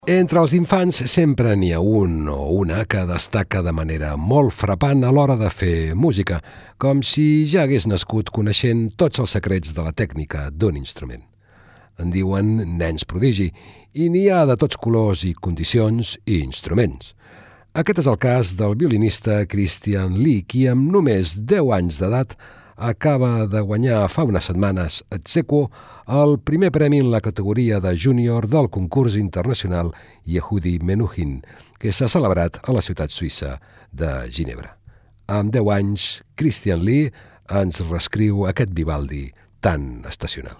Entre els infants sempre n'hi ha un o una que destaca de manera molt frapant a l'hora de fer música, com si ja hagués nascut coneixent tots els secrets de la tècnica d'un instrument. En diuen nens prodigi, i n'hi ha de tots colors i condicions i instruments. Aquest és el cas del violinista Christian Lee, qui amb només 10 anys d'edat acaba de guanyar fa unes setmanes ex aequo el primer premi en la categoria de júnior del concurs internacional Yehudi Menuhin, que s'ha celebrat a la ciutat suïssa de Ginebra. Amb 10 anys, Christian Lee ens reescriu aquest Vivaldi tan estacional.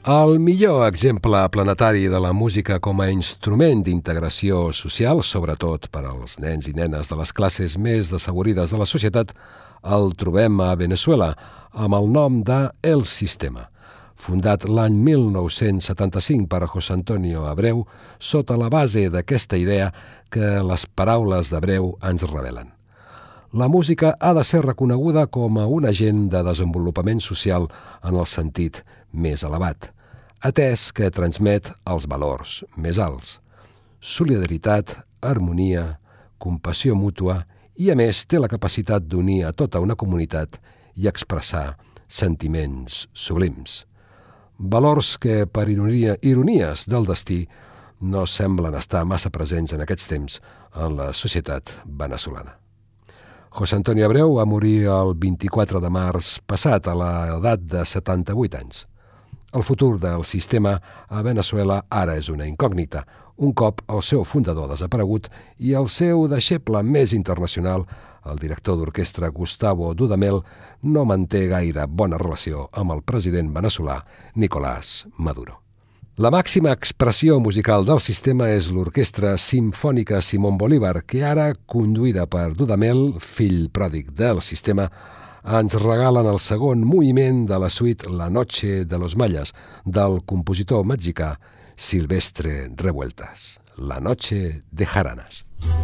El millor exemple planetari de la música com a instrument d'integració social, sobretot per als nens i nenes de les classes més desfavorides de la societat, el trobem a Veneçuela, amb el nom de El Sistema. Fundat l'any 1975 per José Antonio Abreu, sota la base d'aquesta idea que les paraules d'Abreu ens revelen. La música ha de ser reconeguda com a un agent de desenvolupament social en el sentit més elevat, atès que transmet els valors més alts: solidaritat, harmonia, compassió mútua i, a més, té la capacitat d'unir a tota una comunitat i expressar sentiments sublims. Valors que, per ironies del destí, no semblen estar massa presents en aquests temps en la societat veneçolana. José Antonio Abreu va morir el 24 de març passat a l'edat de 78 anys. El futur del sistema a Veneçuela ara és una incògnita, un cop el seu fundador desaparegut i el seu deixeble més internacional, el director d'orquestra Gustavo Dudamel, no manté gaire bona relació amb el president veneçolà Nicolás Maduro. La màxima expressió musical del sistema és l'Orquestra Simfònica Simón Bolívar, que ara, conduïda per Dudamel, fill pròdig del sistema, ens regalen el segon moviment de la suite La Noche de los Mayas, del compositor mexicà Silvestre Revueltas, La Noche de Jaranas.